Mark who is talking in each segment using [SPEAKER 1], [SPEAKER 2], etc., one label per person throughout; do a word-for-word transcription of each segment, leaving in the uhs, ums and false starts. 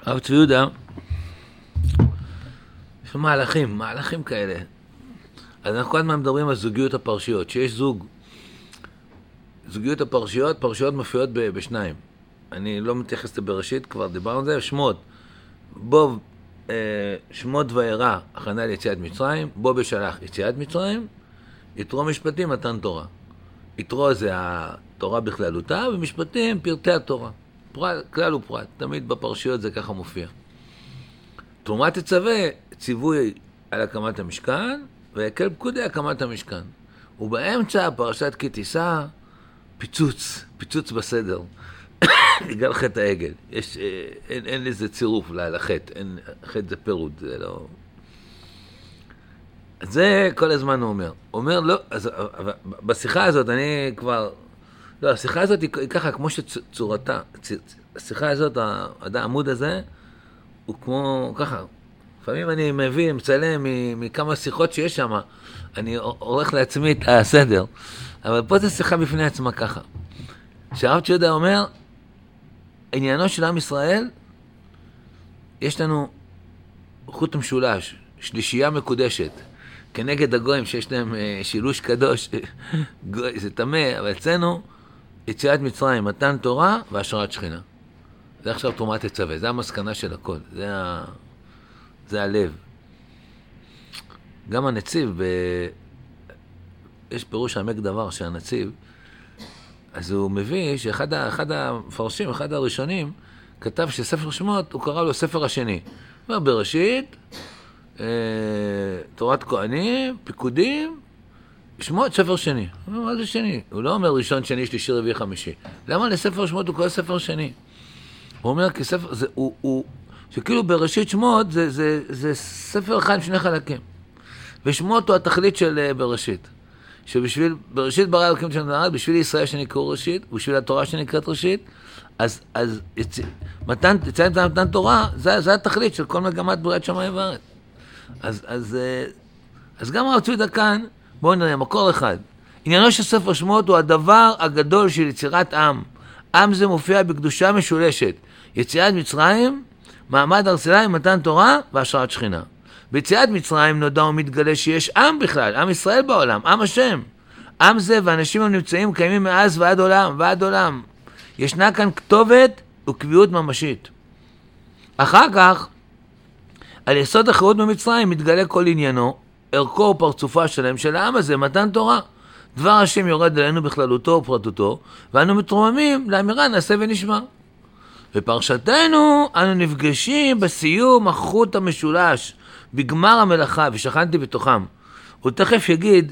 [SPEAKER 1] הרב צבי יהודה, יש לו מהלכים, מהלכים כאלה. אז אנחנו כל הזמן מדברים על זוגיות הפרשיות, שיש זוג, זוגיות הפרשיות, פרשיות מופיעות בשניים. אני לא מתייחס לבראשית, כבר דיברנו על זה, שמות. בו אה, שמות וארא, הכנה ליציאת מצרים, בו בשלח יציאת מצרים, יתרו משפטים, מתן תורה. יתרו זה התורה בכללותה, ומשפטים פרטי התורה. פרט, כלל ופרט, תמיד בפרשיות זה ככה מופיע. תרומת תצווה, ציווי על הקמת המשכן, ויקל פקודי הקמת המשכן. ובאמצע פרשת כי תישא, פיצוץ, פיצוץ בסדר. בגלל חטא העגל. יש, אין, אין לזה צירוף לחטא, אין, חטא זה פירוד, זה לא... זה כל הזמן הוא אומר. הוא אומר, לא, אז, בשיחה הזאת אני כבר... לא, השיחה הזאת היא ככה, כמו שצורתה. השיחה הזאת, העמוד הזה, הוא כמו ככה. לפעמים אני מביא, מצלם מכמה שיחות שיש שם, אני עורך לעצמי את הסדר. אבל פה זה שיחה בפני עצמה ככה. שהרב צבי יהודה אומר, עניינו של עם ישראל, יש לנו חוט משולש, שלישייה מקודשת, כנגד הגויים שיש להם שילוש קדוש, זה תמה, אבל אצלנו, יציאת מצרים, מתן תורה והשראת שכינה. זה עכשיו תרומת תצווה, זה המסקנה של הכל, זה, ה... זה הלב. גם הנציב, ב... יש פירוש עמק דבר שהנציב, אז הוא מביא שאחד אחד המפרשים, אחד הראשונים, כתב שספר שמות, הוא קרא לו ספר השני. הוא אומר, בראשית, אה, תורת כהנים, פיקודים, שמות, ספר שני. הוא אומר, מה זה שני? הוא לא אומר ראשון, שני, שלישי, רביעי, חמישי. למה לספר שמות הוא קורא ספר שני? הוא אומר, כי ספר, זה, הוא, הוא, שכאילו בראשית שמות, זה, זה, זה ספר אחד עם שני חלקים. ושמות הוא התכלית של בראשית. שבשביל, בראשית ברא אלוקים של נערת, בשביל ישראל שנקראו ראשית, בשביל התורה שנקראת ראשית, אז, אז יצ... מתן, יציאת מתן, מתן תורה, זה, זה התכלית של כל מגמת בריאת שמיים וארץ. אז, אז, אז גם הרב צבי יהודה כאן, בואו נראה, מקור אחד. עניינו של ספר שמות הוא הדבר הגדול של יצירת עם. עם זה מופיע בקדושה משולשת. יציאת מצרים, מעמד הר סיני, מתן תורה והשראת שכינה. ביציאת מצרים נודע ומתגלה שיש עם בכלל, עם ישראל בעולם, עם השם. עם זה ואנשים הנמצאים קיימים מאז ועד עולם, ועד עולם. ישנה כאן כתובת וקביעות ממשית. אחר כך, על יסוד החירות במצרים מתגלה כל עניינו, ערכו ופרצופה שלהם של העם הזה, מתן תורה. דבר השם יורד אלינו בכללותו ופרטותו, ואנו מתרוממים לאמירה נעשה ונשמע. בפרשתנו אנו נפגשים בסיום החוט המשולש, בגמר המלאכה, ושכנתי בתוכם. הוא תכף יגיד,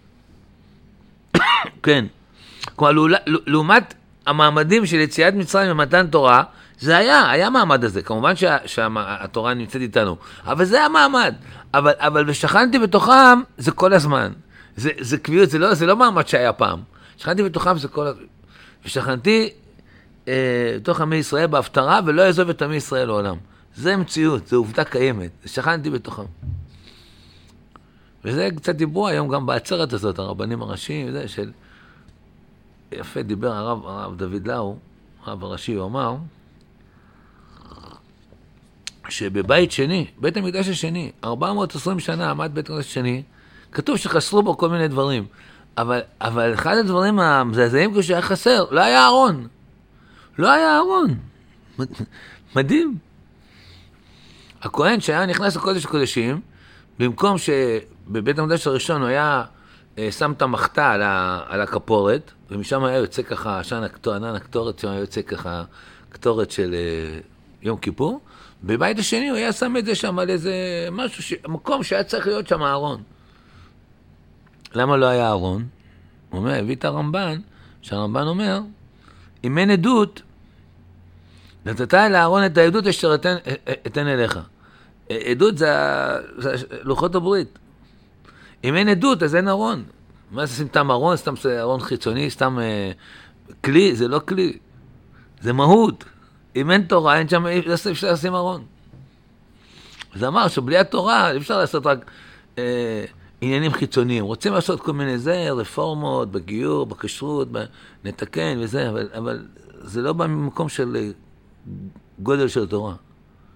[SPEAKER 1] כן, כלומר, לעומת המעמדים של יציאת מצרים ומתן תורה, זה היה, היה מעמד הזה. כמובן שהתורה נמצאת איתנו, אבל זה המעמד. אבל, אבל ושכנתי בתוכם, זה כל הזמן. זה, זה קביעות, זה לא, זה לא מעמד שהיה פעם. שכנתי בתוכם, זה כל הזמן. ושכנתי אה, בתוך עמי ישראל בהפטרה, ולא יעזוב את עמי ישראל לעולם. זה מציאות, זה עובדה קיימת. שכנתי בתוכם. וזה קצת דיברו היום גם בעצרת הזאת, הרבנים הראשיים, זה של... יפה דיבר הרב, הרב דוד לאו, הרב הראשי, הוא אמר, שבבית שני, בית המקדש השני, ארבע מאות ועשרים שנה עמד בית המקדש השני, כתוב שחסרו בו כל מיני דברים. אבל, אבל אחד הדברים המזעזעים כשהיה חסר, לא היה ארון. לא היה ארון. מדהים. הכהן שהיה נכנס לקודש הקודשים, במקום שבבית המקדש הראשון הוא היה שם את המחתה על, על הכפורת, ומשם היה יוצא ככה, עשן ענן הקטורת, שם היה יוצא ככה קטורת של יום כיפור, בבית השני הוא היה שם את זה שם על איזה משהו, ש... מקום שהיה צריך להיות שם ארון. למה לא היה ארון? הוא אומר, הביא את הרמב"ן, שהרמב"ן אומר, אם אין עדות, נתת אל הארון את העדות אשר אתן, אתן אליך. עדות זה, זה לוחות הברית. אם אין עדות, אז אין ארון. מה זה סתם ארון? סתם ארון חיצוני, סתם אה, כלי, זה לא כלי. זה מהות. אם אין תורה, אין שם, אפשר לשים ארון. זה אמר שבלי התורה, אפשר לעשות רק אה, עניינים חיצוניים. רוצים לעשות כל מיני זה, רפורמות, בגיור, בכשרות, נתקן וזה, אבל, אבל זה לא במקום של גודל של תורה.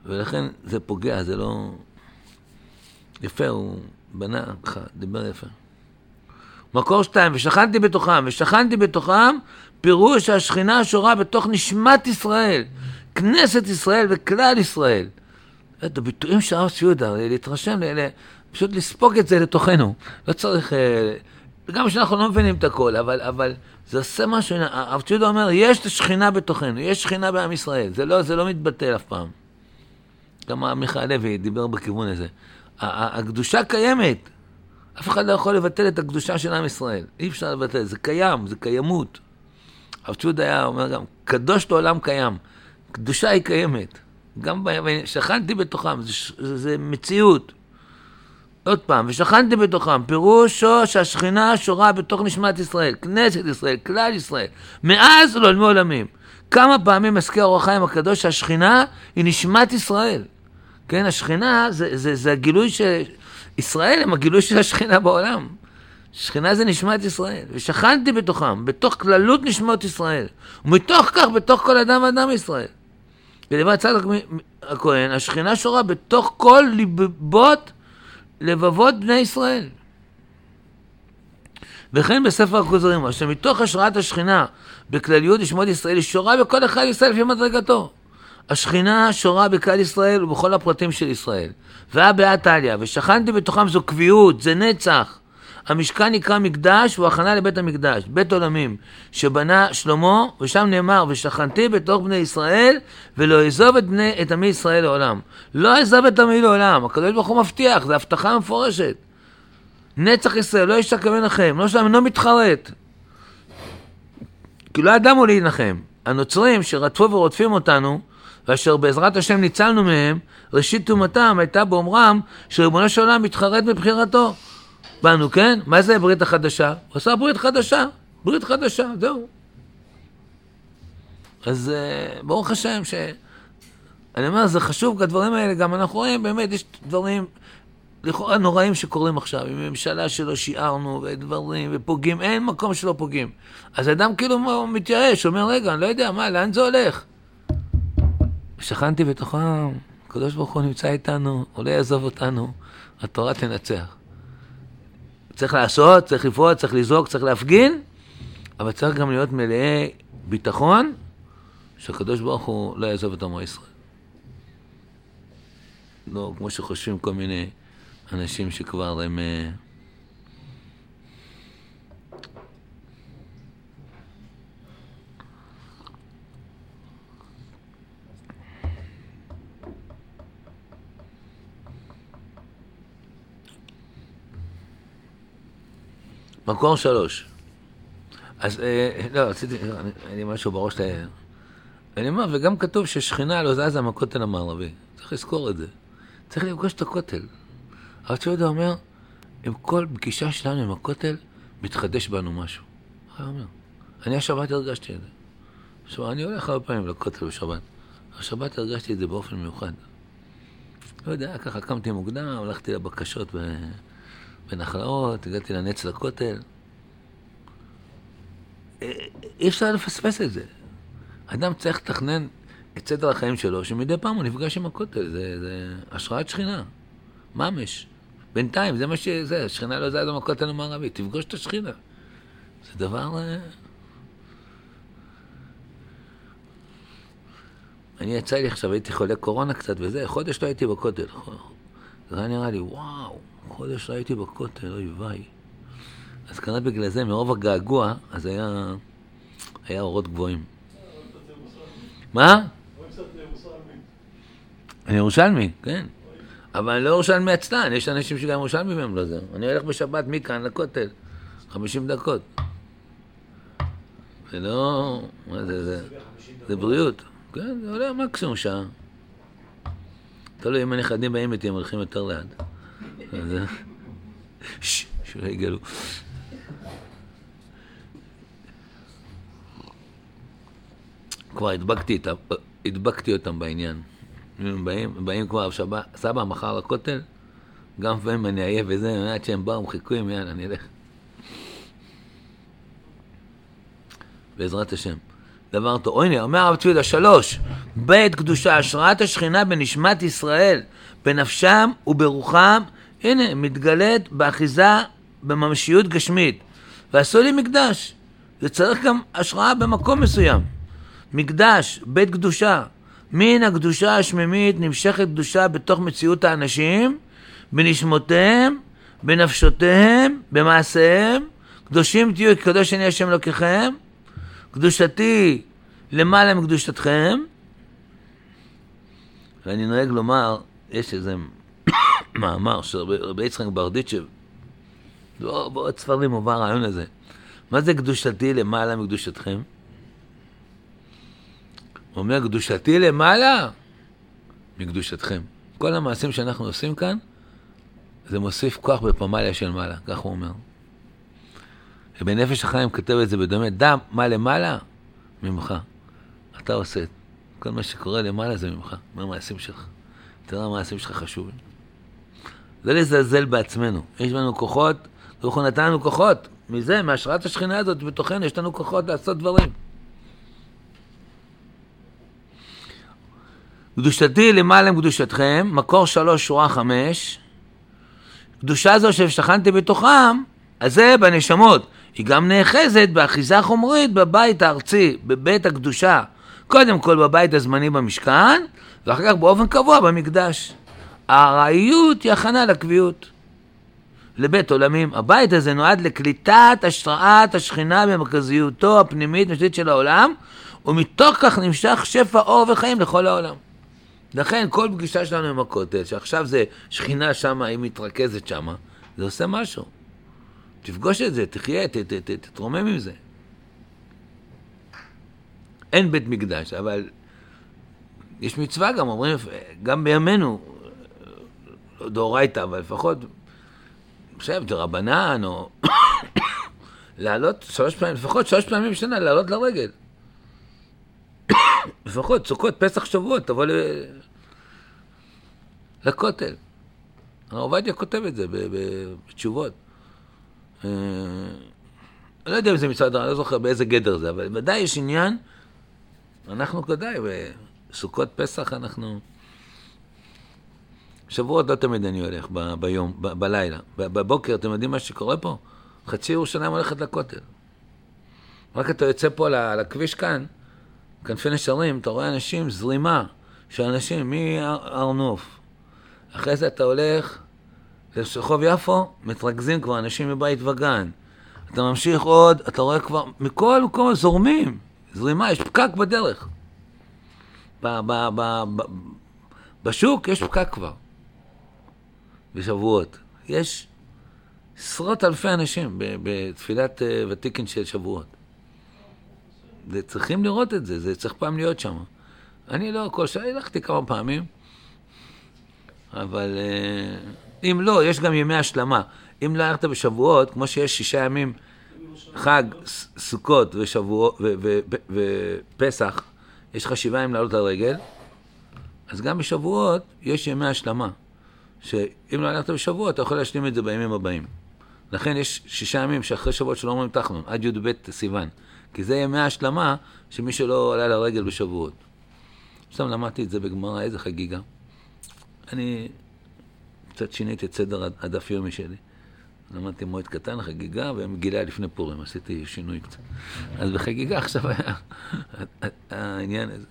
[SPEAKER 1] ולכן זה פוגע, זה לא... יפה, הוא בנה ככה, דיבר יפה. מקור שתיים, ושכנתי בתוכם, ושכנתי בתוכם, פירוש השכינה השורה בתוך נשמת ישראל, כנסת ישראל וכלל ישראל. את הביטויים של הרב צבי יהודה, להתרשם, פשוט לספוג את זה לתוכנו. לא צריך, גם שאנחנו לא מבינים את הכל, אבל, אבל זה עושה משהו. הרב צבי יהודה אומר, יש השכינה בתוכנו, יש שכינה בעם ישראל. זה לא, זה לא מתבטל אף פעם. גם מיכאל לוי דיבר בכיוון הזה. הקדושה קיימת. אף אחד לא יכול לבטל את הקדושה של עם ישראל. אי אפשר לבטל, זה קיים, זה קיימות. הרב צבי יהודה היה אומר גם, קדוש לעולם קיים. קדושה היא קיימת. גם שכנתי בתוכם, זה, זה, זה מציאות. עוד פעם, ושכנתי בתוכם, פירושו שהשכינה שורה בתוך נשמת ישראל, כנסת ישראל, כלל ישראל, מאז ולעולמי עולמים. כמה פעמים מזכיר אור החיים הקדוש שהשכינה היא נשמת ישראל. כן, השכינה זה, זה, זה הגילוי של... ישראל הם הגילוי של השכינה בעולם. שכינה זה נשמת ישראל. ושכנתי בתוכם, בתוך כללות נשמות ישראל. ומתוך כך, בתוך כל אדם ואדם ישראל. בדבר צדק הכהן, השכינה שורה בתוך כל ליבות, לבבות בני ישראל. וכן בספר הכוזרים, שמתוך השראת השכינה בכלליות נשמות ישראל, היא שורה בכל אחד ישראל לפי מדרגתו. השכינה שורה בכלל ישראל ובכל הפרטים של ישראל. והבאה תליה, ושכנתי בתוכם זו קביעות, זה נצח. המשכן נקרא מקדש, הוא הכנה לבית המקדש, בית עולמים, שבנה שלמה, ושם נאמר, ושכנתי בתוך בני ישראל, ולא אעזוב את, בני, את עמי ישראל לעולם. לא אעזוב את עמי לעולם, הקדוש ברוך הוא מבטיח, זו הבטחה מפורשת. נצח ישראל, לא ישתקם מנחם, לא שלם אינו מתחרט. כי לא אדם הוא להנחם. הנוצרים שרדפו ורודפים אותנו, ואשר בעזרת השם ניצלנו מהם, ראשית תומתם הייתה באומרם, שריבונו של עולם מתחרט מבחירתו. באנו, כן? מה זה ברית החדשה? הוא עשה ברית חדשה, ברית חדשה, זהו. אז ברוך השם ש... אני אומר, זה חשוב, הדברים האלה, גם אנחנו רואים, באמת, יש דברים לכאורה נוראים שקורים עכשיו, עם ממשלה שלא שיערנו, ודברים, ופוגעים, אין מקום שלא פוגעים. אז האדם כאילו מתייאש, אומר, רגע, אני לא יודע, מה, לאן זה הולך? שכנתי בתוכם, הקדוש ברוך הוא נמצא איתנו, הוא לא יעזוב אותנו, התורה תנצח. צריך לעשות, צריך לפעול, צריך לזעוק, צריך להפגין, אבל צריך גם להיות מלאי ביטחון, שהקדוש ברוך הוא לא יעזוב את עמו ישראל. לא, כמו שחושבים כל מיני אנשים שכבר הם... מקור שלוש. אז, לא, רציתי, אני משהו בראש, אני אומר, וגם כתוב ששכינה לא זזה מהכותל המערבי. צריך לזכור את זה. צריך לפגוש את הכותל. הרב צבי יהודה אומר, עם כל פגישה שלנו עם הכותל, מתחדש בנו משהו. הוא אומר, אני השבת הרגשתי את זה. עכשיו, אני הולך הרבה פעמים לכותל בשבת. השבת הרגשתי את זה באופן מיוחד. לא יודע, ככה קמתי מוקדם, הלכתי לבקשות ב... בנחלאות, הגעתי לנץ לכותל. אי אפשר לפספס את זה. אדם צריך לתכנן את סדר החיים שלו, שמדי פעם הוא נפגש עם הכותל. זה, זה השראת שכינה. ממש. בינתיים, זה מה שזה. השכינה לא זזה מהכותל המערבי. תפגוש את השכינה. זה דבר... אני יצא לי עכשיו, הייתי חולה קורונה קצת וזה, חודש לא הייתי בכותל. זה היה נראה לי, וואו. חודש ראיתי בכותל, אוי וואי. אז כנראה בגלל זה, מרוב הגעגוע, אז היה, היה אורות גבוהים. מה? אני ירושלמי, כן. אבל אני לא ירושלמי עצלן, יש אנשים שגם ירושלמי מהם לא זה. אני הולך בשבת מכאן לכותל, חמישים דקות. זה לא... מה זה, זה? זה בריאות. כן, זה עולה מקסימום שעה. תלוי, אם הנכדים באים איתי, הם הולכים יותר ליד. ששש, שלא יגלו. כבר הדבקתי, הדבקתי אותם בעניין. הם באים, באים כבר, שבה, סבא מחר לכותל, גם פעמים אני אהיה וזה, עד שהם באו, חיכו עם יאללה, אני אלך. בעזרת השם. דבר טוב. הנה, אומר הרב צבי יהודה, שלוש, בית קדושה, השראת השכינה בנשמת ישראל, בנפשם וברוחם, הנה, מתגלית באחיזה בממשיות גשמית. ועשו לי מקדש. זה צריך גם השראה במקום מסוים. מקדש, בית קדושה. מן הקדושה השמימית נמשכת קדושה בתוך מציאות האנשים, בנשמותיהם, בנפשותיהם, במעשיהם. קדושים תהיו, קדוש אני השם אלוקיכם. קדושתי למעלה מקדושתכם. ואני נוהג לומר, יש איזה מאמר של רבי יצחק ברדיצ'ב, בעוד ספרים מובא הרעיון הזה. מה זה קדושתי למעלה מקדושתכם? הוא אומר, קדושתי למעלה מקדושתכם. כל המעשים שאנחנו עושים כאן, זה מוסיף כוח בפמליה של מעלה, כך הוא אומר. ובנפש החיים כתב את זה בדומה, דם, מה למעלה? ממך. אתה עושה את כל מה שקורה למעלה זה ממך, מהמעשים שלך. תראה, המעשים שלך חשובים. זה לזלזל בעצמנו. יש לנו כוחות, הוא נתן לנו כוחות. מזה, מהשראת השכינה הזאת בתוכנו, יש לנו כוחות לעשות דברים. קדושתי למעלה מקדושתכם, מקור שלוש, שורה חמש. קדושה זו שהשתכנתי בתוכם, אז זה בנשמות. היא גם נאחזת באחיזה חומרית בבית הארצי, בבית הקדושה. קודם כל בבית הזמני במשכן, ואחר כך באופן קבוע במקדש. הראיות היא הכנה לקביעות. לבית עולמים. הבית הזה נועד לקליטת השראת השכינה במרכזיותו הפנימית משתית של העולם, ומתוך כך נמשך שפע אור וחיים לכל העולם. לכן כל פגישה שלנו עם הכותל, שעכשיו זה שכינה שמה, היא מתרכזת שמה, זה עושה משהו. תפגוש את זה, תחיה, ת, ת, ת, תתרומם עם זה. אין בית מקדש, אבל יש מצווה גם, אומרים, גם בימינו, דאורייתא, אבל לפחות, עכשיו, דרבנן, או לעלות שלוש פעמים, לפחות שלוש פעמים בשנה, לעלות לרגל. לפחות, סוכות, פסח, שבועות, תבוא ל... לכותל. הרב עובדיה כותב את זה בתשובות. אני לא יודע אם זה מצד, אני לא זוכר באיזה גדר זה, אבל ודאי יש עניין, אנחנו כדאי, בסוכות פסח אנחנו... שבועות לא תמיד אני הולך ב- ביום, ב- בלילה. ב- בבוקר, אתם יודעים מה שקורה פה? חצי ירושלים הולכת לכותל. רק אתה יוצא פה לכביש כאן, כנפי נשרים, אתה רואה אנשים, זרימה של אנשים מהר נוף. אחרי זה אתה הולך לרחוב יפו, מתרכזים כבר אנשים מבית וגן. אתה ממשיך עוד, אתה רואה כבר, מכל מקום זורמים, זרימה, יש פקק בדרך. ב- ב- ב- ב- בשוק יש פקק כבר. בשבועות. יש עשרות אלפי אנשים בתפילת ותיקין של שבועות. צריכים לראות את זה, זה צריך פעם להיות שם. אני לא, כל שעה הלכתי כמה פעמים, אבל אם לא, יש גם ימי השלמה. אם לא הלכת בשבועות, כמו שיש שישה ימים, חג, סוכות ושבועות ופסח, יש לך שבעה ימים לעלות הרגל, אז גם בשבועות יש ימי השלמה. שאם לא הלכת בשבוע, אתה יכול להשלים את זה בימים הבאים. לכן יש שישה ימים שאחרי שבועות שלא אומרים תחנון, עד י' ב' סיוון. כי זה ימי ההשלמה שמי שלא עלה לרגל בשבועות. עכשיו למדתי את זה בגמרא, איזה חגיגה. אני קצת שיניתי את סדר הדף יומי שלי. למדתי מועד קטן, חגיגה, ומגילה לפני פורים, עשיתי שינוי קצת. אז בחגיגה עכשיו היה העניין הזה.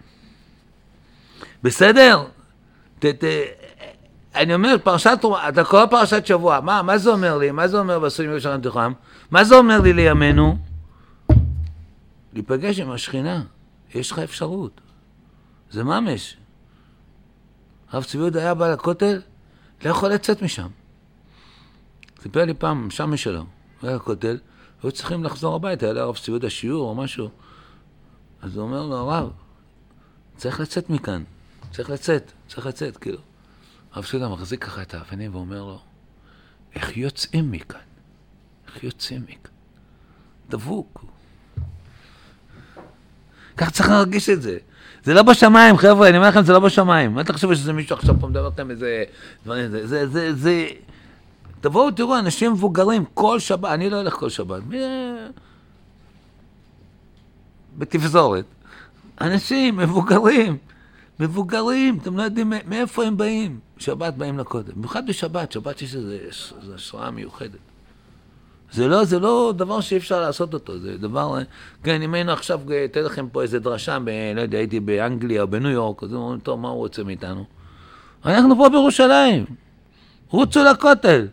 [SPEAKER 1] בסדר? ת... ת... אני אומר, פרשת, אתה קורא פרשת שבוע, מה, מה זה אומר לי? מה זה אומר בעשרים יום שכן תוכם? מה זה אומר לי לימינו? להיפגש עם השכינה, יש לך אפשרות. זה ממש. הרב צבי יהודה היה בא לכותל, לא יכול לצאת משם. סיפר לי פעם, שם משלו, היה לכותל, היו צריכים לחזור הביתה, היה לרב צבי יהודה שיעור או משהו. אז הוא אומר לו, הרב, צריך לצאת מכאן, צריך לצאת, צריך לצאת, כאילו. הרב צבי יהודה מחזיק ככה את האבנים ואומר לו, איך יוצאים מכאן? איך יוצאים מכאן? דבוק. כך צריך להרגיש את זה. זה לא בשמיים, חבר'ה, אני אומר לכם, זה לא בשמיים. מה תחשבו שזה מישהו עכשיו פה מדבר לכם איזה דברים, זה, זה, זה, זה... תבואו, תראו, אנשים מבוגרים, כל שבת, אני לא הולך כל שבת. בתפזורת. אנשים מבוגרים, מבוגרים, אתם לא יודעים מאיפה הם באים. שבת באים לכותל. במיוחד בשבת, שבת יש איזו השראה מיוחדת. זה לא, זה לא דבר שאי אפשר לעשות אותו, זה דבר, כן, אם היינו עכשיו, אתן לכם פה איזה דרשה, ב, לא יודע, הייתי באנגליה או בניו יורק, אז אומרים, טוב, מה הוא רוצה מאיתנו? אנחנו פה בירושלים, רוצו לכותל.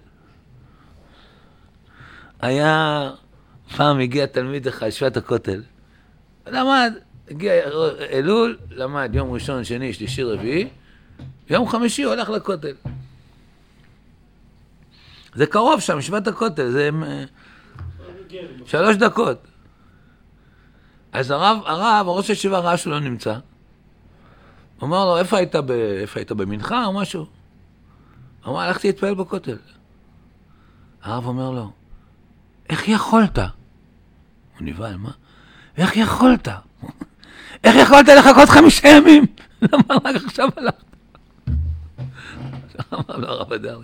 [SPEAKER 1] היה, פעם הגיע תלמיד אחד, ישיבת הכותל, למד, הגיע אלול, למד יום ראשון, שני, שלישי, רביעי, יום חמישי הוא הולך לכותל. זה קרוב שם, ישיבת הכותל, זה שלוש דקות. אז הרב, הרב, הראש הישיבה ראה שלא נמצא. הוא אמר לו, איפה היית, ב... איפה היית במנחה או משהו? הוא אמר, הלכתי להתפעל בכותל. הרב אומר לו, איך יכולת? הוא נבהל, מה? איך יכולת? איך יכולת לחכות חמישה ימים? למה רק עכשיו הלכת? אמר לו הרב הדרי.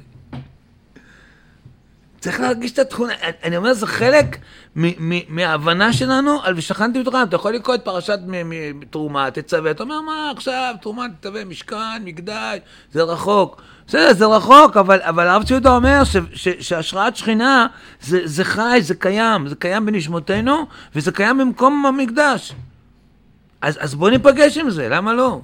[SPEAKER 1] צריך להרגיש את התכונה, אני אומר, זה חלק מההבנה שלנו על ושכנתי בתוכם. אתה יכול לקרוא את פרשת תרומה, תצווה, אתה אומר, מה עכשיו, תרומה, תצווה, משכן, מקדש, זה רחוק. בסדר, זה רחוק, אבל, אבל הרב ציודה אומר ש, ש, שהשראת שכינה זה, זה חי, זה קיים, זה קיים בנשמותינו, וזה קיים במקום המקדש. אז, אז בוא ניפגש עם זה, למה לא?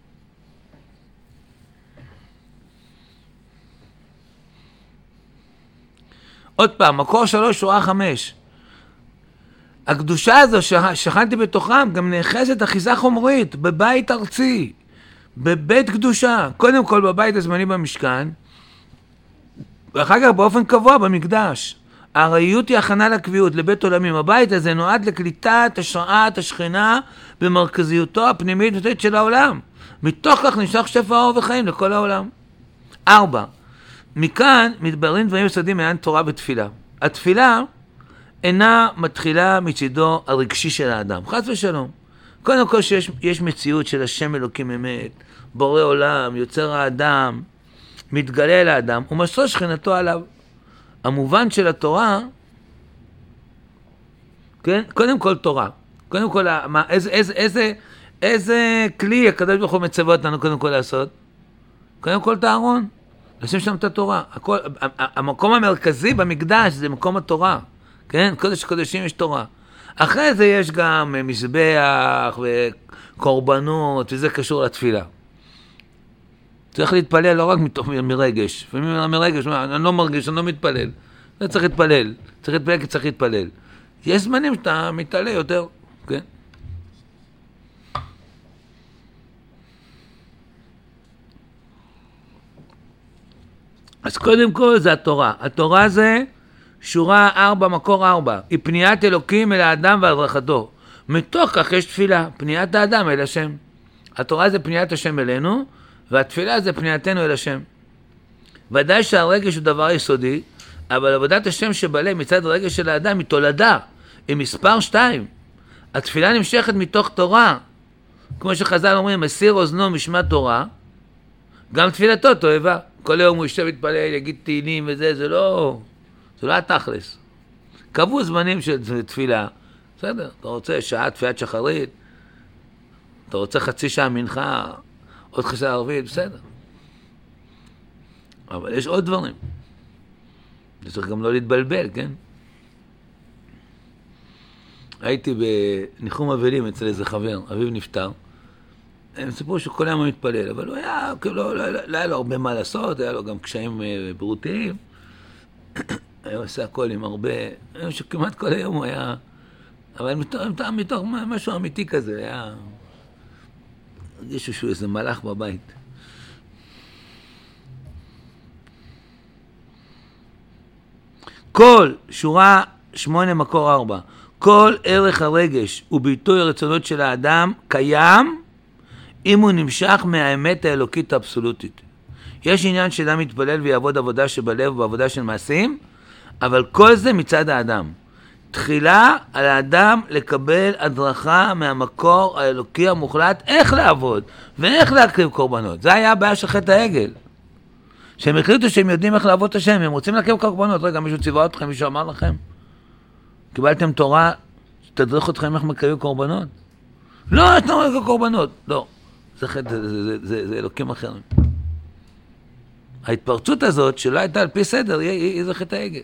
[SPEAKER 1] עוד פעם, מקור שלוש, שורה חמש. הקדושה הזו ששכנתי בתוכם גם נאחזת אחיזה חומרית בבית ארצי, בבית קדושה. קודם כל בבית הזמני במשכן, ואחר כך באופן קבוע במקדש. הארעיות היא הכנה לקביעות, לבית עולמים. הבית הזה נועד לקליטת השראת השכינה במרכזיותו הפנימית ותת של העולם. מתוך כך נשלח שפע אור וחיים לכל העולם. ארבע. מכאן מתבררים דברים יסודיים מעניין תורה ותפילה. התפילה אינה מתחילה מצידו הרגשי של האדם, חס ושלום. קודם כל שיש יש מציאות של השם אלוקים אמת, בורא עולם, יוצר האדם, מתגלה לאדם, ומסור שכינתו עליו. המובן של התורה, כן? קודם כל תורה. קודם כל, מה, איזה, איזה, איזה, איזה כלי הקדוש ברוך הוא מצווה אותנו קודם כל לעשות? קודם כל את הארון. לשים שם את התורה. הכל, המקום המרכזי במקדש זה מקום התורה. כן? קודש קודשים יש תורה. אחרי זה יש גם מזבח וקורבנות, וזה קשור לתפילה. צריך להתפלל לא רק מתוך מרגש. לפעמים מרגש, אני לא מרגיש, אני לא מתפלל. לא צריך להתפלל. צריך להתפלל כי צריך להתפלל. יש זמנים שאתה מתעלה יותר, כן? אז קודם כל זה התורה. התורה זה שורה ארבע, מקור ארבע. היא פניית אלוקים אל האדם והדרכתו. מתוך כך יש תפילה, פניית האדם אל השם. התורה זה פניית השם אלינו, והתפילה זה פנייתנו אל השם. ודאי שהרגש הוא דבר יסודי, אבל עבודת השם שבלב מצד הרגש של האדם היא תולדה, היא מספר שתיים. התפילה נמשכת מתוך תורה. כמו שחז"ל אומרים, מסיר אוזנו משמע תורה, גם תפילתו תועבה. כל יום הוא ישב להתפלל, יגיד תהילים וזה, זה לא, זה לא התכלס. קבעו זמנים של תפילה. בסדר, אתה רוצה שעה תפילת שחרית, אתה רוצה חצי שעה מנחה, עוד חצי שעה ערבית, בסדר. אבל יש עוד דברים. צריך גם לא להתבלבל, כן? הייתי בניחום אבלים אצל איזה חבר, אביו נפטר. הם סיפרו שכל היום הוא מתפלל, אבל הוא היה, כאילו, לא, לא, לא היה לו הרבה מה לעשות, היה לו גם קשיים בריאותיים. היה עושה הכל עם הרבה, שכמעט כל היום הוא היה, אבל מתוך, מתוך משהו אמיתי כזה, היה, הרגישו שהוא איזה מלאך בבית. כל, שורה שמונה מקור ארבע, כל ערך הרגש וביטוי הרצונות של האדם קיים, אם הוא נמשך מהאמת האלוקית האבסולוטית. יש עניין שאדם מתפלל ויעבוד עבודה שבלב ובעבודה של מעשים, אבל כל זה מצד האדם. תחילה על האדם לקבל הדרכה מהמקור האלוקי המוחלט, איך לעבוד ואיך להקריב קורבנות. זה היה הבעיה של חטא העגל. שהם החליטו שהם יודעים איך לעבוד את השם, הם רוצים להקריב קורבנות. רגע, מישהו ציווה אתכם, מישהו אמר לכם? קיבלתם תורה, תדריך אתכם איך מקריבים קורבנות? לא, אתה לא מקריב קורבנות. לא. זה חטא, זה, זה, זה, זה אלוקים אחרים. ההתפרצות הזאת, שלא הייתה על פי סדר, היא, היא, היא זה חטא העגל.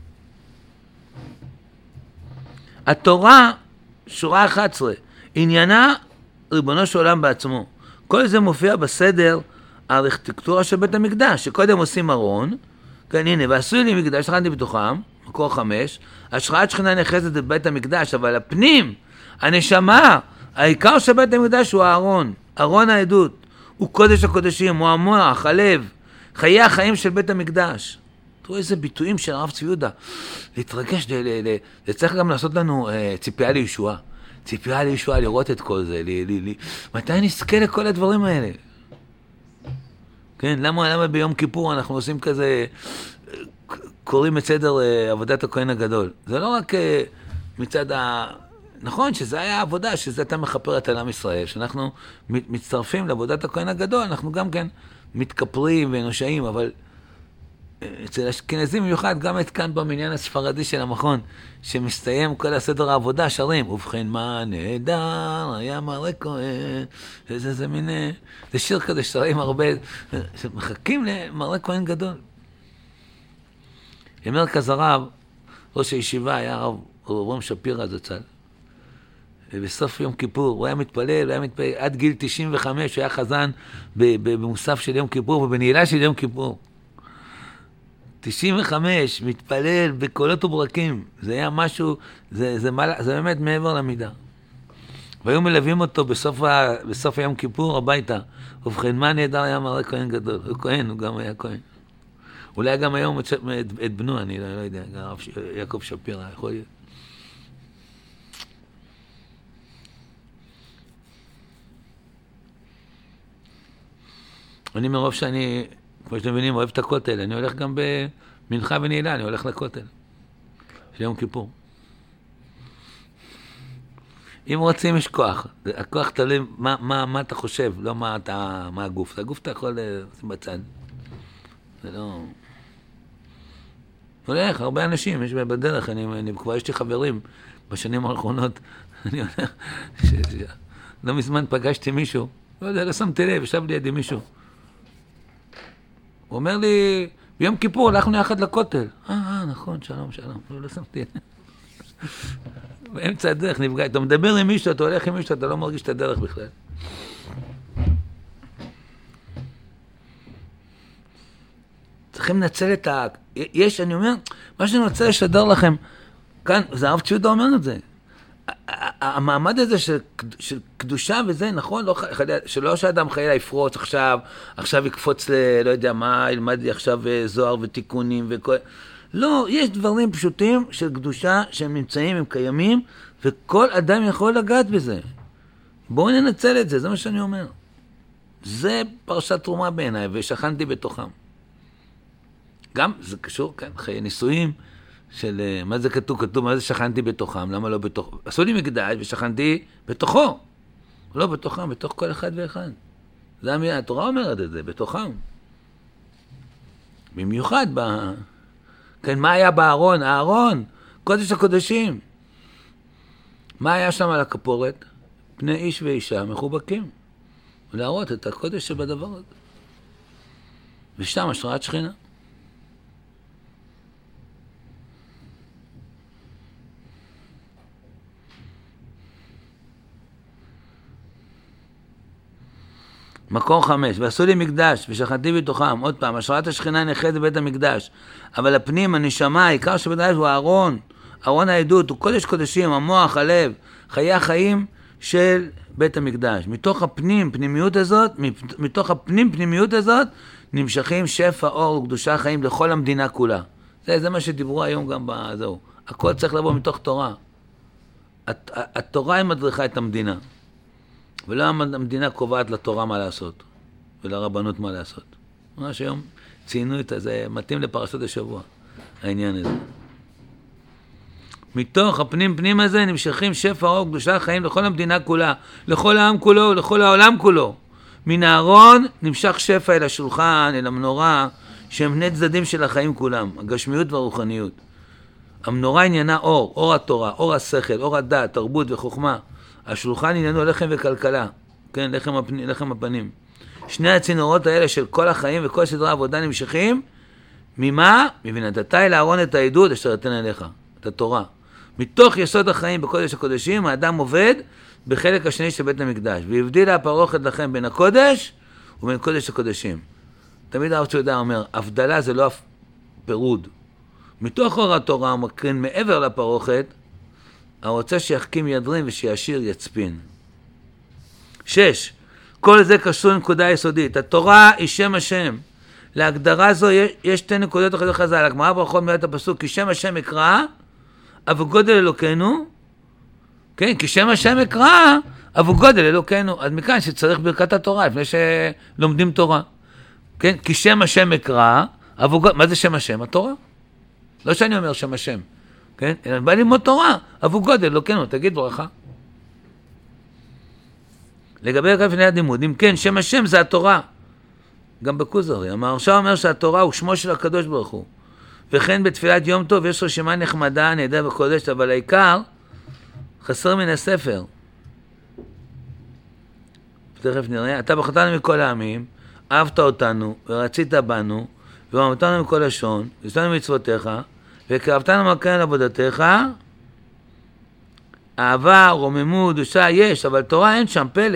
[SPEAKER 1] התורה, שורה אחת עשרה, עניינה ריבונו של עולם בעצמו. כל זה מופיע בסדר הארכיטקטורה של בית המקדש, שקודם עושים ארון, כן, הנה, ועשוי לי מקדש, שכנתי בתוכם, מקור חמש, השראת שכינה נחזת בבית המקדש, אבל הפנים, הנשמה, העיקר של בית המקדש הוא הארון, ארון העדות, הוא קודש הקודשים, הוא המוח, הלב, חיי החיים של בית המקדש. תראו איזה ביטויים של הרב צבי יהודה, להתרגש, זה צריך גם לעשות לנו אה, ציפייה לישועה, ציפייה לישועה, לראות את כל זה, לי, לי, לי. מתי נזכה לכל הדברים האלה? כן, למה, למה ביום כיפור אנחנו עושים כזה, קוראים את סדר אה, עבודת הכהן הגדול? זה לא רק אה, מצד ה... נכון שזה היה עבודה, שזה אתה מכפרת על עם ישראל, שאנחנו מצטרפים לעבודת הכהן הגדול, אנחנו גם כן מתכפרים ונושעים, אבל אצל אשכנזים במיוחד, גם את כאן במניין הספרדי של המכון, שמסתיים כל הסדר העבודה, שרים, ובכן מה נהדר, היה מראה כהן, איזה זה מין, זה שיר כזה שרים הרבה, שמחכים למראה כהן גדול. במרכז הרב, ראש הישיבה היה הרב רום שפירא זצ"ל, ובסוף יום כיפור, הוא היה מתפלל, הוא היה מתפלל, עד גיל תשעים וחמש, הוא היה חזן במוסף של יום כיפור, ובנעילה של יום כיפור. תשעים וחמש, מתפלל בקולות וברקים, זה היה משהו, זה, זה, זה, זה באמת מעבר למידה. והיו מלווים אותו בסוף, ה, בסוף היום כיפור הביתה, ובכן מה נהדר היה מראה כהן גדול, הוא כהן, הוא גם היה כהן. אולי גם היום את, את, את בנו, אני לא, לא יודע, הרב יעקב שפירא, יכול להיות. אני מרוב שאני, כמו שאתם מבינים, אוהב את הכותל, אני הולך גם במנחה ונעילה, אני הולך לכותל, של יום כיפור. אם רוצים יש כוח, הכוח תלוי מה, מה, מה אתה חושב, לא מה, אתה, מה הגוף, הגוף אתה יכול לשים בצד, זה לא... הולך, הרבה אנשים, יש בדרך, אני, אני כבר יש לי חברים בשנים האחרונות, אני הולך, ש, ש, לא מזמן פגשתי מישהו, לא יודע, לא שמתי לב, ישב לידי מישהו, הוא אומר לי, ביום כיפור הלכנו יחד לכותל. אה, אה, נכון, שלום, שלום. לא, לא שמתי. באמצע הדרך נפגע. אתה מדבר עם מישהו, אתה הולך עם מישהו, אתה לא מרגיש את הדרך בכלל. צריכים לנצל את ה... יש, אני אומר, מה שאני רוצה לשדר לכם, כאן, זה הרב צבי יהודה אומר את זה. המעמד הזה של, של קדושה וזה, נכון, לא, שלא שאדם חיילה יפרוץ עכשיו, עכשיו יקפוץ ל... לא יודע מה, ילמד לי עכשיו זוהר ותיקונים וכל... לא, יש דברים פשוטים של קדושה שהם נמצאים, הם קיימים, וכל אדם יכול לגעת בזה. בואו ננצל את זה, זה מה שאני אומר. זה פרשת תרומה בעיניי, ושכנתי בתוכם. גם, זה קשור, כן, חיי נישואים, של מה זה כתוב, כתוב, מה זה שכנתי בתוכם, למה לא בתוכו? עשו לי מקדש ושכנתי בתוכו, לא בתוכם, בתוך כל אחד ואחד. זה המילה, התורה אומרת את זה, בתוכם. במיוחד, ב... כן, מה היה בארון? הארון, קודש הקודשים. מה היה שם על הכפורת? פני איש ואישה מחובקים. ולהראות את הקודש שבדבר הזה. ושם השראת שכינה. מקור חמש, ועשו לי מקדש, ושכנתי בתוכם, עוד פעם, השראת השכינה נחזת בבית המקדש, אבל הפנים, הנשמה, העיקר שבית המקדש הוא הארון, ארון העדות, הוא קודש קודשים, המוח, הלב, חיי החיים של בית המקדש. מתוך הפנים, פנימיות הזאת, מתוך הפנים, פנימיות הזאת, נמשכים שפע, אור וקדושה חיים לכל המדינה כולה. זה, זה מה שדיברו היום גם בזהו. הכל צריך לבוא מתוך תורה. התורה היא מדריכה את המדינה. ולא המדינה קובעת לתורה מה לעשות, ולרבנות מה לעשות. ממש היום ציינו את זה, מתאים לפרשת השבוע, העניין הזה. מתוך הפנים פנים הזה נמשכים שפע אור קדושה חיים לכל המדינה כולה, לכל העם כולו ולכל העולם כולו. מן הארון נמשך שפע אל השולחן, אל המנורה, שהם בני צדדים של החיים כולם, הגשמיות והרוחניות. המנורה עניינה אור, אור התורה, אור השכל, אור הדת, תרבות וחוכמה. השולחן עניינו לחם וכלכלה, כן, לחם, הפני, לחם הפנים. שני הצינורות האלה של כל החיים וכל סדרי העבודה נמשכים, ממה? מבינתתי לארון את העדות אשר אתן עליך, את התורה. מתוך יסוד החיים בקודש הקודשים, האדם עובד בחלק השני של בית המקדש, והבדילה הפרוכת לכם בין הקודש ובין קודש הקודשים. תמיד הרב צבי יהודה אומר, הבדלה זה לא פירוד. מתוך אור התורה הוא מקרין מעבר לפרוכת, הרוצה שיחכים ידרים ושישיר יצפין. שש, כל זה קשור לנקודה יסודית. התורה היא שם השם. להגדרה זו יש שתי נקודות אחרות חז"ל. הגמרא ברכות מילת הפסוק, כי שם השם יקרא, אבו גודל אלוקינו. כן, כי שם השם יקרא, אבו גודל אלוקינו. אז מכאן שצריך ברכת התורה, לפני שלומדים תורה. כן, כי שם השם יקרא, אבו גודל, מה זה שם השם? התורה. לא שאני אומר שם השם. כן, אלא בא ללמוד תורה, אבו גודל אלוקינו, תגיד ברכה. לגבי לפני הלימוד, אם כן, שם השם זה התורה. גם בכוזרי, המהרש"א אומר שהתורה הוא שמו של הקדוש ברוך הוא. וכן בתפילת יום טוב יש רשימה נחמדה, נהדר וקודש, אבל העיקר חסר מן הספר. תכף נראה, אתה בחרתנו מכל העמים, אהבת אותנו ורצית בנו, ואהבתנו מכל לשון, ועשינו מצוותיך, וקרבתנו מכאן לעבודתך. אהבה, רוממות, קדושה יש, אבל תורה אין שם, פלא.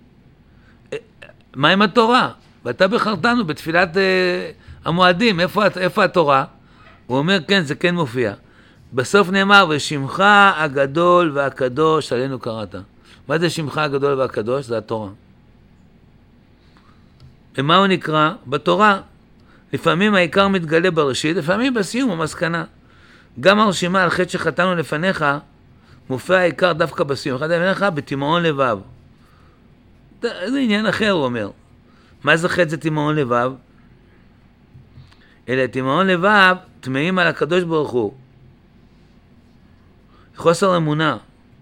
[SPEAKER 1] מה עם התורה? ואתה בחרתנו בתפילת אה, המועדים, איפה, איפה התורה? הוא אומר, כן, זה כן מופיע. בסוף נאמר, ושמך הגדול והקדוש עלינו קראת. מה זה שמך הגדול והקדוש? זה התורה. ומה הוא נקרא? בתורה. לפעמים העיקר מתגלה בראשית, לפעמים בסיום המסקנה. גם הרשימה על חטא שחטאנו לפניך, מופיע העיקר דווקא בסיום. אחד לפניך בתימהון לבב. זה עניין אחר, הוא אומר. מה זה חטא? זה תימהון לבב? אלא תימהון לבב טמאים על הקדוש ברוך הוא. חוסר אמונה.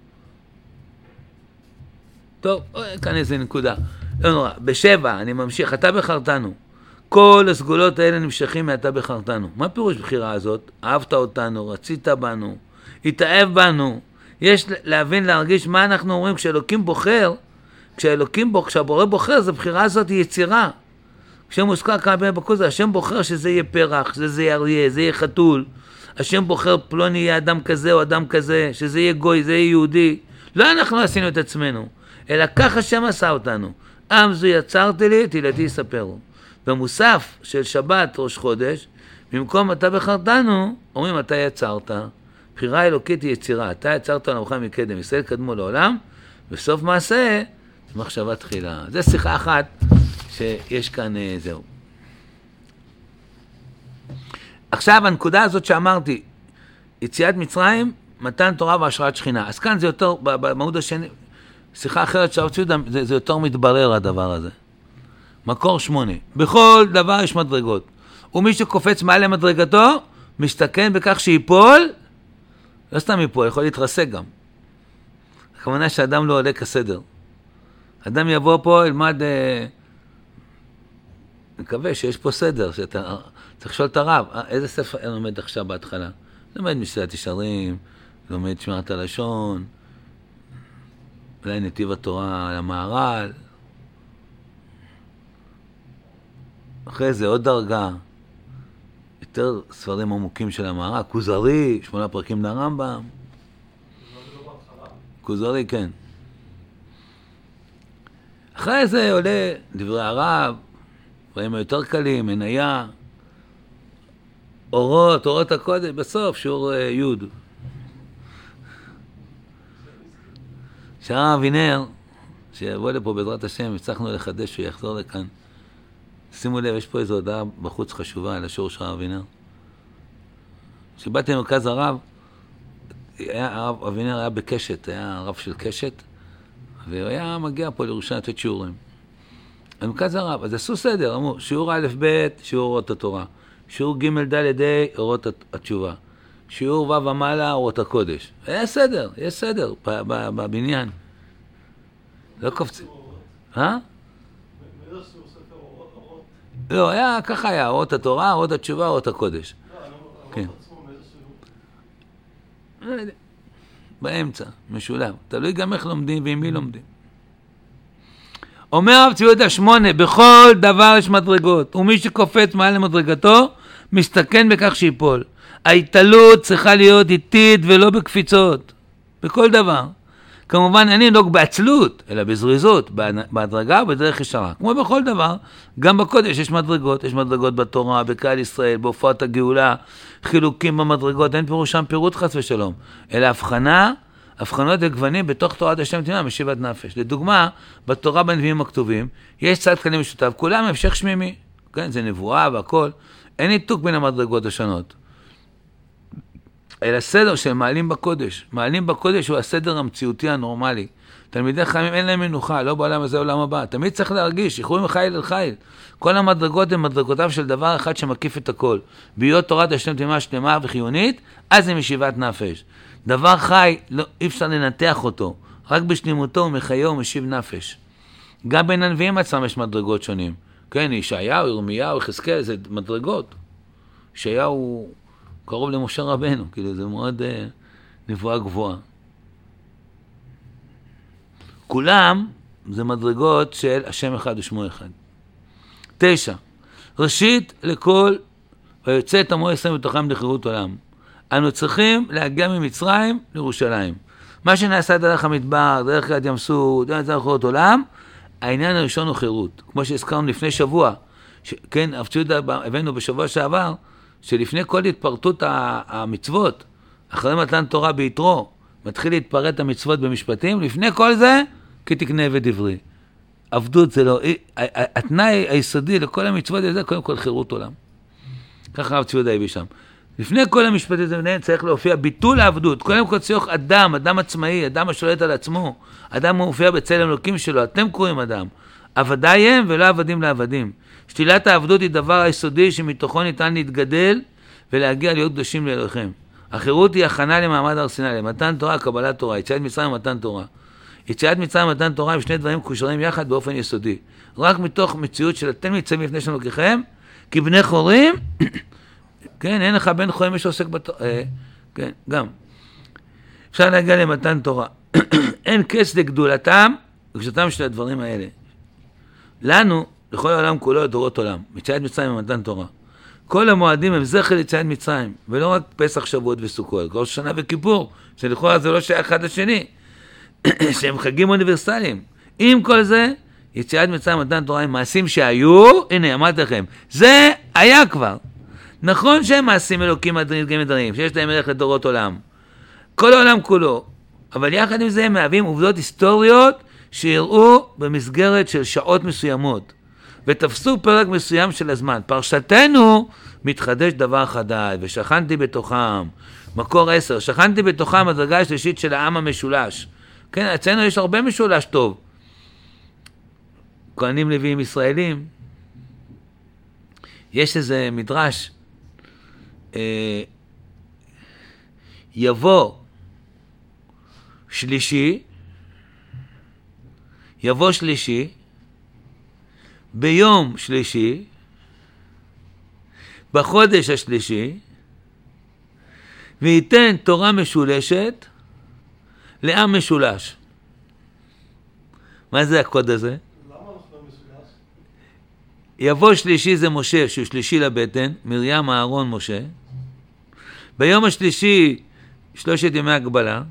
[SPEAKER 1] טוב, כאן איזה נקודה. לא נורא. בשבע, אני ממשיך. אתה בחרתנו. כל הסגולות האלה נמשכים מאתה בחרתנו. מה פירוש בחירה הזאת? אהבת אותנו, רצית בנו, התאהב בנו. יש להבין, להרגיש מה אנחנו אומרים כשאלוקים בוחר, כשאלוקים בוחר, כשהבורא בוחר, זו בחירה הזאת היא יצירה. כשמוזכר כמה פעמים בכוזרי, השם בוחר שזה יהיה פרח, שזה יהיה אריה, זה יהיה חתול. השם בוחר פלוני יהיה אדם כזה או אדם כזה, שזה יהיה גוי, זה יהיה יהודי. לא אנחנו עשינו את עצמנו, אלא כך השם עשה אותנו. עם זו יצרתי לי, תהילתי יספרו. במוסף של שבת ראש חודש, במקום אתה בחרתנו, אומרים אתה יצרת. בחירה אלוקית היא יצירה. אתה יצרת לעמך מקדם, ישראל קדמו לעולם, בסוף מעשה, מחשבה תחילה. זו שיחה אחת שיש כאן, זהו. עכשיו הנקודה הזאת שאמרתי, יציאת מצרים, מתן תורה והשראת שכינה. אז כאן זה יותר, במהות השני, שיחה אחרת שהרב צבי יהודה, זה, זה יותר מתברר הדבר הזה. מקור שמונה. בכל דבר יש מדרגות. ומי שקופץ מעל למדרגתו, מסתכן בכך שיפול, לא סתם יפול, יכול להתרסק גם. הכוונה שאדם לא עולה כסדר. אדם יבוא פה, ילמד, אה, מקווה שיש פה סדר, שאתה צריך לשאול את הרב, איזה ספר לומד עכשיו בהתחלה? לומד מסילת ישרים, לומד שמירת הלשון, אולי נתיב התורה על המהר"ל, אחרי זה עוד דרגה, יותר ספרים עמוקים של המהר"ל, כוזרי, שמונה פרקים לרמב"ם. כוזרי, כן. אחרי זה עולה דברי הרב, דברים היותר קלים, עניה, אורות, אורות הקודש, בסוף שיעור י' שהרב אבינר, שיבוא לפה בעזרת השם, הצלחנו לחדש שהוא יחזור לכאן. שימו לב, יש פה איזו הודעה בחוץ חשובה על השיעור של הרב אבינר. כשבאתי למרכז הרב, היה, הרב אבינר היה בקשת, היה הרב של קשת, והוא היה מגיע פה לירושלים לתת שיעורים. במרכז הרב, אז עשו סדר, אמרו, שיעור א' ב', שיעור אורות התורה, שיעור ג' ד' ה', אורות התשובה, שיעור ו' ומעלה, אורות הקודש. היה סדר, יש סדר בבניין. לא קופצים. אה? לא, היה, ככה היה, אורות התורה, אורות התשובה, אורות הקודש. כן. לא יודע. באמצע, משולב. תלוי גם איך לומדים ועם מי לומדים. אומר רב צבי יהודה שמונה, בכל דבר יש מדרגות, ומי שקופץ מעל למדרגתו, מסתכן בכך שיפול. ההתעלות צריכה להיות איטית ולא בקפיצות, בכל דבר. כמובן, אני נוג בעצלות, אלא בזריזות, בהדרגה ובדרך ישרה. כמו בכל דבר, גם בקודש יש מדרגות, יש מדרגות בתורה, בקהל ישראל, בהופעת הגאולה, חילוקים במדרגות, אין פירושם פירוט חס ושלום, אלא הבחנה, הבחנות וגוונים בתוך תורת השם תמימה, משיבת נפש. לדוגמה, בתורה בנביאים הכתובים, יש צד כלים משותף, כולם המשך שמימי, כן, זה נבואה והכל, אין ניתוק בין המדרגות השונות. אלא סדר שהם מעלים בקודש. מעלים בקודש הוא הסדר המציאותי הנורמלי. תלמידי חכמים אין להם מנוחה, לא בעולם הזה, עולם הבא. תמיד צריך להרגיש, יכולים מחיל אל חיל. כל המדרגות הן מדרגותיו של דבר אחד שמקיף את הכל. בהיות תורת השם תמימה שלמה וחיונית, אז זה משיבת נפש. דבר חי, לא, אי אפשר לנתח אותו. רק בשלימותו הוא מחיו ומשיב נפש. גם בין הנביאים עצמם יש מדרגות שונים. כן, ישעיהו, ירמיהו, יחזקאל, זה מדרגות. ישעיהו הוא קרוב למשה רבנו, כאילו זה מאוד אה, נבואה גבוהה. כולם זה מדרגות של השם אחד ושמו אחד. תשע, ראשית לכל, ויוצא את עמו ישראל בתוכם לחירות עולם. אנו צריכים להגיע ממצרים לירושלים. מה שנעשה דרך המדבר, דרך יד ים סוף, דרך לחירות עולם, העניין הראשון הוא חירות. כמו שהזכרנו לפני שבוע, ש... כן, הרב צבי יהודה הבאנו בשבוע שעבר, שלפני כל התפרטות המצוות, אחרי מתן תורה ביתרו, מתחיל להתפרט המצוות במשפטים, לפני כל זה, כי תקנה ודברי. עבדות זה לא, התנאי היסודי לכל המצוות הזה, קודם כל חירות עולם. ככה הרב צבי יהודה הביא שם. לפני כל המשפטים הזה צריך להופיע ביטול העבדות, קודם כל צריך אדם, אדם עצמאי, אדם השולט על עצמו, אדם מופיע בצלם אלוקים שלו, אתם קוראים אדם. עבדי הם ולא עבדים לעבדים. שתילת העבדות היא דבר היסודי שמתוכו ניתן להתגדל ולהגיע להיות קדושים לאלוהיכם. החירות היא הכנה למעמד הר סיני, למתן תורה, קבלת תורה, יציאת מצרים ומתן תורה. יציאת מצרים ומתן תורה הם שני דברים קושרים יחד באופן יסודי. רק מתוך מציאות של אתם ניצבים לפני שם אלוקיכם, כי בני חורים, כן, אין לך בן חורים מי שעוסק בתורה, אה, כן, גם. אפשר להגיע למתן תורה. אין קץ לגדולתם וקדושתם של הדברים האלה. לנו, לכל העולם כולו, דורות עולם, יציאת מצרים ומתן תורה. כל המועדים הם זכר ליציאת מצרים, ולא רק פסח, שבועות וסוכות, ראש שנה וכיפור, שלכאורה זה לא שייך אחד לשני, שהם חגים אוניברסליים. עם כל זה, יציאת מצרים ומתן תורה הם מעשים שהיו, הנה, אמרתי לכם, זה היה כבר. נכון שהם מעשים אלוקים מדרגים מדרים, שיש להם ערך לדורות עולם. כל העולם כולו, אבל יחד עם זה הם מהווים עובדות היסטוריות, שיראו במסגרת של שעות מסוימות, ותפסו פרק מסוים של הזמן. פרשתנו מתחדש דבר חדש, ושכנתי בתוכם, מקור עשר, שכנתי בתוכם הדרגה השלישית של העם המשולש. כן, אצלנו יש הרבה משולש טוב. כהנים לוויים ישראלים, יש איזה מדרש, אה, יבוא שלישי, יבוא שלישי, ביום שלישי, בחודש השלישי, וייתן תורה משולשת לעם משולש. מה זה הקוד הזה?
[SPEAKER 2] למה אנחנו משולש?
[SPEAKER 1] יבוא שלישי זה משה, שהוא שלישי לבטן, מרים, אהרון, משה. ביום השלישי, שלושת ימי הגבלה.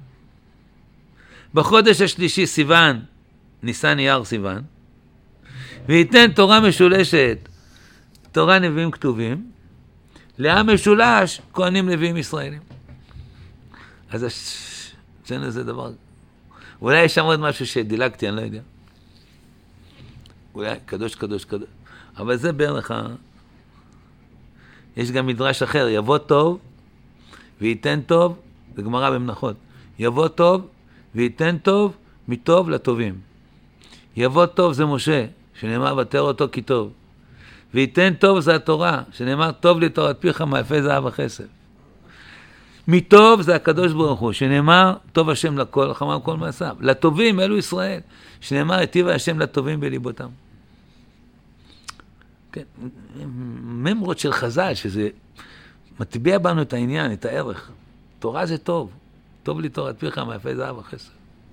[SPEAKER 1] בחודש השלישי, סיוון, ניסן אייר סיוון. וייתן תורה משולשת, תורה נביאים כתובים, לעם משולש, כהנים נביאים ישראלים. אז אצלנו זה דבר, אולי יש שם עוד משהו שדילגתי, אני לא יודע. אולי קדוש, קדוש, קדוש. אבל זה בערך, יש גם מדרש אחר, יבוא טוב וייתן טוב, זה גמרא במנחות. יבוא טוב וייתן טוב, מטוב לטובים. יבוא טוב זה משה, שנאמר ותר אותו כי טוב. וייתן טוב זה התורה, שנאמר טוב לי תורת פיך מאלפי זהב וכסף. מטוב זה הקדוש ברוך הוא, שנאמר טוב השם לכל, חמם כל מעשיו. לטובים אלו ישראל, שנאמר היטיב השם לטובים בליבותם. כן, ממרות של חז"ל, שזה מטביע בנו את העניין, את הערך. תורה זה טוב. טוב לי תורת פיך מיפה זהב וחסד.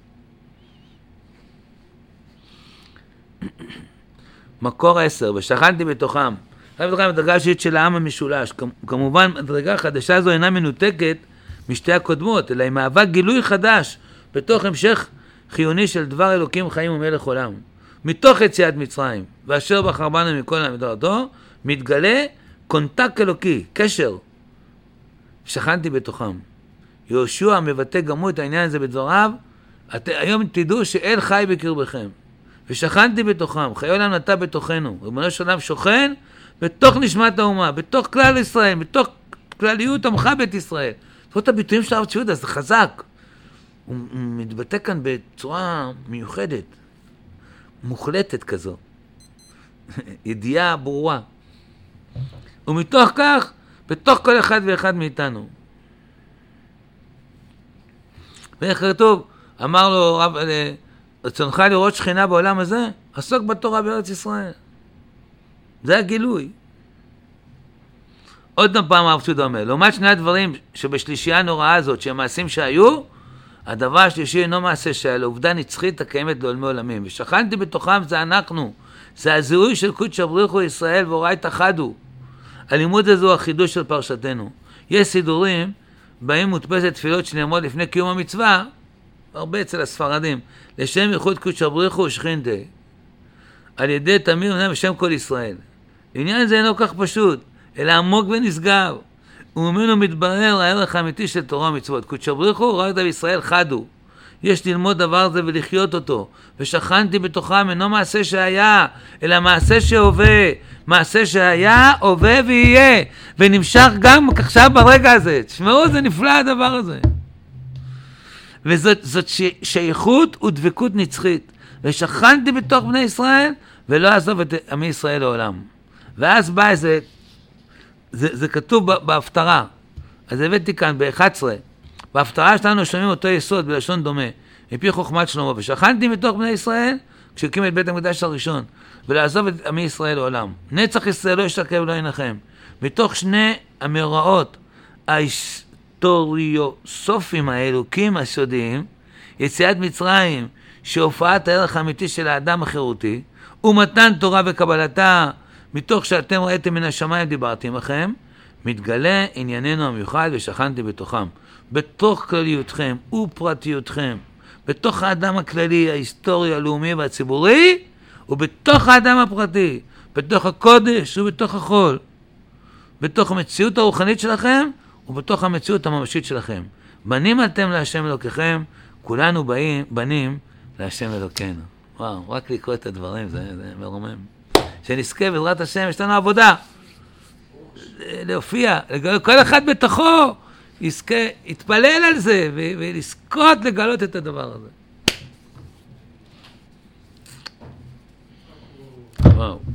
[SPEAKER 1] מקור עשר, ושכנתי בתוכם. חייב בתוכם הדרגה השלישית של העם המשולש. כמובן, הדרגה החדשה הזו אינה מנותקת משתי הקודמות, אלא היא מהווה גילוי חדש בתוך המשך חיוני של דבר אלוקים חיים ומלך עולם. מתוך יציאת מצרים, ואשר בחר בנו מכל המדרתו, מתגלה קונטקט אלוקי, קשר. שכנתי בתוכם. יהושע מבטא גם הוא את העניין הזה בדבריו, את, היום תדעו שאל חי בקרבכם. ושכנתי בתוכם, חיי עולם נטע בתוכנו. ריבונו של עולם שוכן בתוך נשמת האומה, בתוך כלל ישראל, בתוך כלליות עמך בית ישראל. זאת הביטויים של הרב ציודה, זה חזק. הוא מתבטא כאן בצורה מיוחדת, מוחלטת כזו. ידיעה ברורה. ומתוך כך, בתוך כל אחד ואחד מאיתנו. ואיך כתוב, אמר לו רב, רצונך לראות שכינה בעולם הזה, עסוק בתורה בארץ ישראל. זה הגילוי. עוד פעם הרב ציודה אומר, לעומת שני הדברים שבשלישייה הנוראה הזאת, שהם מעשים שהיו, הדבר השלישי אינו מעשה שהיה, לעובדה נצחית הקיימת לעולמי עולמים. ושכנתי בתוכם זה אנחנו, זה הזיהוי של קודש בריחו ישראל והוראי תחדו. הלימוד הזה הוא החידוש של פרשתנו. יש סידורים, בהם מודפסת תפילות שנאמרות לפני קיום המצווה, הרבה אצל הספרדים, לשם ייחוד קודש בריחו ושכינתה, על ידי תמיר מנה בשם כל ישראל. לעניין זה אינו כך פשוט, אלא עמוק ונשגב. וממנו מתברר הערך האמיתי של תורה ומצוות. קודש בריחו רק בישראל חדו. יש ללמוד דבר זה ולחיות אותו. ושכנתי בתוכם אינו מעשה שהיה, אלא מעשה שהווה. מעשה שהיה, הווה ויהיה. ונמשך גם עכשיו ברגע הזה. תשמעו, זה נפלא הדבר הזה. וזאת זאת שייכות ודבקות נצחית. ושכנתי בתוך בני ישראל, ולא אעזוב את עמי ישראל לעולם. ואז בא איזה, זה, זה כתוב בהפטרה. אז הבאתי כאן ב-אחת עשרה. בהפטרה שלנו שומעים אותו יסוד בלשון דומה. מפי חוכמת שלמה. ושכנתי מתוך בני ישראל, כשהקים את בית המקדש הראשון, ולעזוב את עמי ישראל לעולם. נצח ישראל לא ישתקם ולא ינחם. מתוך שני המאורעות ההיסטוריוסופים האלוקים הסודיים, יציאת מצרים, שהופעת הערך האמיתי של האדם החירותי, ומתן תורה וקבלתה, מתוך שאתם ראיתם מן השמיים דיברתי עמכם, מתגלה ענייננו המיוחד ושכנתי בתוכם. בתוך כלליותכם ופרטיותכם, בתוך האדם הכללי, ההיסטורי, הלאומי והציבורי, ובתוך האדם הפרטי, בתוך הקודש ובתוך החול, בתוך המציאות הרוחנית שלכם ובתוך המציאות הממשית שלכם. בנים אתם להשם אלוקיכם, כולנו באים, בנים להשם אלוקינו. וואו, רק לקרוא את הדברים, זה, זה מרומם. שנזכה בעזרת השם, יש לנו עבודה. להופיע, כל אחד בתוכו, יזכה, יתפלל על זה, ולזכות לגלות את הדבר הזה. וואו.